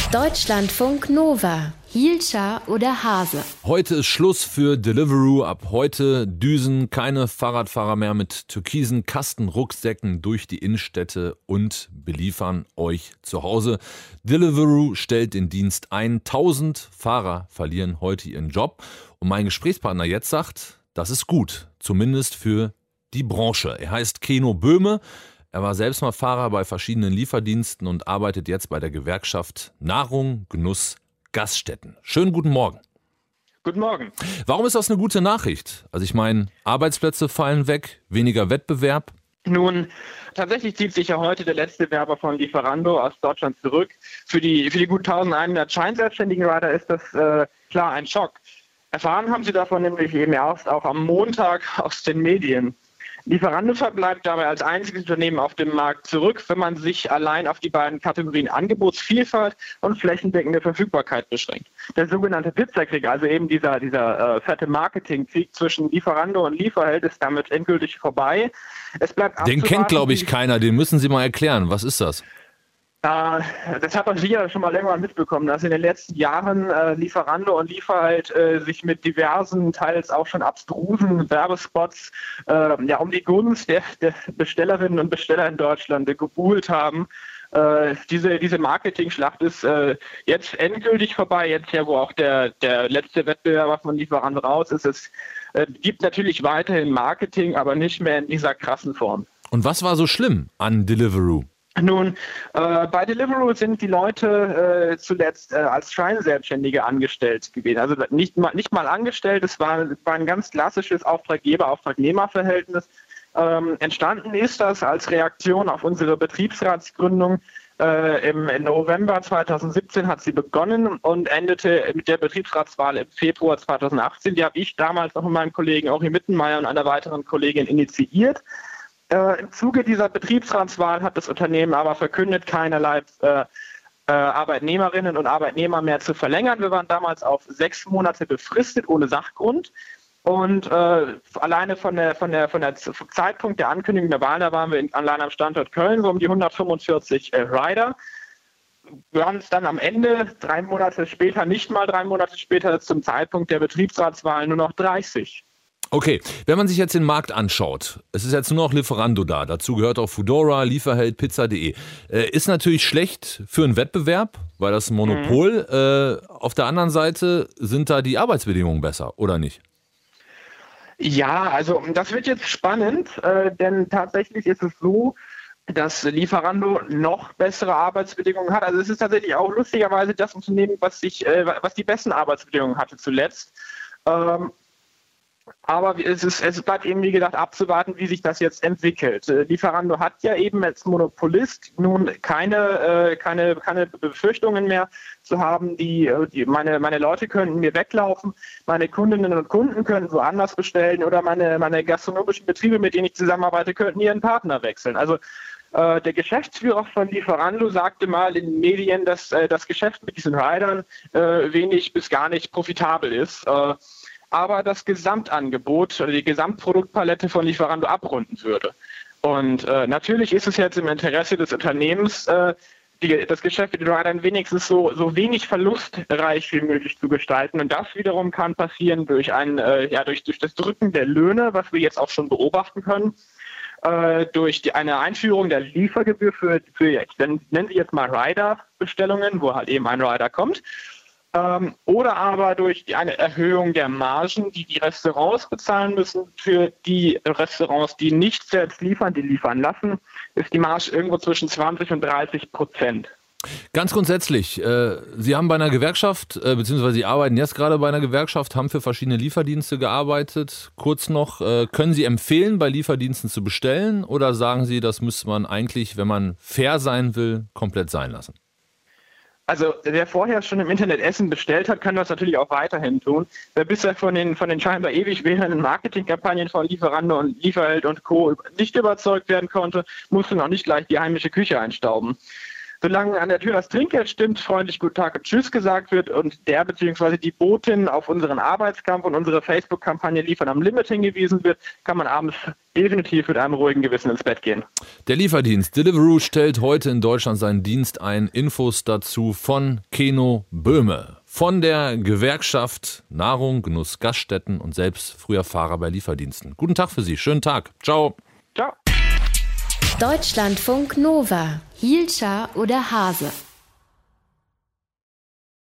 Deutschlandfunk Nova. Hielscher oder Hase? Heute ist Schluss für Deliveroo. Ab heute düsen keine Fahrradfahrer mehr mit türkisen Kastenrucksäcken durch die Innenstädte und beliefern euch zu Hause. Deliveroo stellt den Dienst ein. 1000 Fahrer verlieren heute ihren Job. Und mein Gesprächspartner jetzt sagt, das ist gut, zumindest für die Branche. Er heißt Keno Böhme. Er war selbst mal Fahrer bei verschiedenen Lieferdiensten und arbeitet jetzt bei der Gewerkschaft Nahrung, Genuss, Gaststätten. Schönen guten Morgen. Guten Morgen. Warum ist das eine gute Nachricht? Also ich meine, Arbeitsplätze fallen weg, weniger Wettbewerb. Nun, tatsächlich zieht sich ja heute der letzte Werber von Lieferando aus Deutschland zurück. Für die gut 1100 scheinselbstständigen Rider ist das klar ein Schock. Erfahren haben sie davon nämlich eben erst auch am Montag aus den Medien. Lieferando verbleibt dabei als einziges Unternehmen auf dem Markt zurück, wenn man sich allein auf die beiden Kategorien Angebotsvielfalt und flächendeckende Verfügbarkeit beschränkt. Der sogenannte Pizzakrieg, also eben dieser fette Marketingkrieg zwischen Lieferando und Lieferheld, ist damit endgültig vorbei. Es bleibt abzuwarten, den kennt, glaube ich, keiner. Den müssen Sie mal erklären. Was ist das? Das hat man sicher schon mal irgendwann mitbekommen, dass in den letzten Jahren Lieferando und Lieferheld sich mit diversen, teils auch schon abstrusen Werbespots um die Gunst der Bestellerinnen und Besteller in Deutschland gebuhlt haben. Diese Marketing-Schlacht ist jetzt endgültig vorbei, jetzt ja, wo auch der letzte Wettbewerber von Lieferando raus ist. Es gibt natürlich weiterhin Marketing, aber nicht mehr in dieser krassen Form. Und was war so schlimm an Deliveroo? Nun, bei Deliveroo sind die Leute zuletzt als Scheinselbstständige angestellt gewesen. Also nicht mal angestellt, es war ein ganz klassisches Auftraggeber-Auftragnehmer-Verhältnis. Entstanden ist das als Reaktion auf unsere Betriebsratsgründung. Im November 2017 hat sie begonnen und endete mit der Betriebsratswahl im Februar 2018. Die habe ich damals noch mit meinem Kollegen Ori Mittenmeier und einer weiteren Kollegin initiiert. Im Zuge dieser Betriebsratswahl hat das Unternehmen aber verkündet, keinerlei Arbeitnehmerinnen und Arbeitnehmer mehr zu verlängern. Wir waren damals auf 6 Monate befristet, ohne Sachgrund. Und alleine vom Zeitpunkt der Ankündigung der Wahl, da waren wir allein am Standort Köln, so um die 145 Rider. Wir haben es dann am Ende, 3 Monate später, nicht mal 3 Monate später, zum Zeitpunkt der Betriebsratswahl nur noch 30. Okay, wenn man sich jetzt den Markt anschaut, es ist jetzt nur noch Lieferando da, dazu gehört auch Foodora, Lieferheld, Pizza.de. Ist natürlich schlecht für einen Wettbewerb, weil das ein Monopol. Auf der anderen Seite sind da die Arbeitsbedingungen besser, oder nicht? Ja, also das wird jetzt spannend, denn tatsächlich ist es so, dass Lieferando noch bessere Arbeitsbedingungen hat. Also es ist tatsächlich auch lustigerweise das Unternehmen, was die besten Arbeitsbedingungen hatte zuletzt. Aber es bleibt eben, wie gesagt, abzuwarten, wie sich das jetzt entwickelt. Lieferando hat ja eben als Monopolist nun keine Befürchtungen mehr zu haben, meine Leute könnten mir weglaufen, meine Kundinnen und Kunden könnten woanders bestellen oder meine gastronomischen Betriebe, mit denen ich zusammenarbeite, könnten ihren Partner wechseln. Also der Geschäftsführer von Lieferando sagte mal in den Medien, dass das Geschäft mit diesen Ridern wenig bis gar nicht profitabel ist. Aber das Gesamtangebot oder die Gesamtproduktpalette von Lieferando abrunden würde. Und natürlich ist es jetzt im Interesse des Unternehmens, das Geschäft mit den Ridern wenigstens so wenig verlustreich wie möglich zu gestalten. Und das wiederum kann passieren durch das Drücken der Löhne, was wir jetzt auch schon beobachten können, durch eine Einführung der Liefergebühr für nennen Sie jetzt mal Rider-Bestellungen, wo halt eben ein Rider kommt. Oder aber durch eine Erhöhung der Margen, die Restaurants bezahlen müssen. Für die Restaurants, die nicht selbst liefern, die liefern lassen, ist die Marge irgendwo zwischen 20% und 30%. Ganz grundsätzlich, Sie haben bei einer Gewerkschaft, beziehungsweise Sie arbeiten jetzt gerade bei einer Gewerkschaft, haben für verschiedene Lieferdienste gearbeitet. Kurz noch, können Sie empfehlen, bei Lieferdiensten zu bestellen oder sagen Sie, das müsste man eigentlich, wenn man fair sein will, komplett sein lassen? Also wer vorher schon im Internet Essen bestellt hat, kann das natürlich auch weiterhin tun. Wer bisher von den scheinbar ewig währenden Marketingkampagnen von Lieferando und Lieferheld und Co. nicht überzeugt werden konnte, musste noch nicht gleich die heimische Küche einstauben. solange an der Tür das Trinkgeld stimmt, freundlich Guten Tag und Tschüss gesagt wird und der bzw. die Botin auf unseren Arbeitskampf und unsere Facebook-Kampagne Liefern am Limit hingewiesen wird, kann man abends definitiv mit einem ruhigen Gewissen ins Bett gehen. Der Lieferdienst Deliveroo stellt heute in Deutschland seinen Dienst ein. Infos dazu von Keno Böhme. Von der Gewerkschaft Nahrung, Genuss, Gaststätten und selbst früher Fahrer bei Lieferdiensten. Guten Tag für Sie. Schönen Tag. Ciao. Ciao. Deutschlandfunk Nova. Hielscher oder Hase?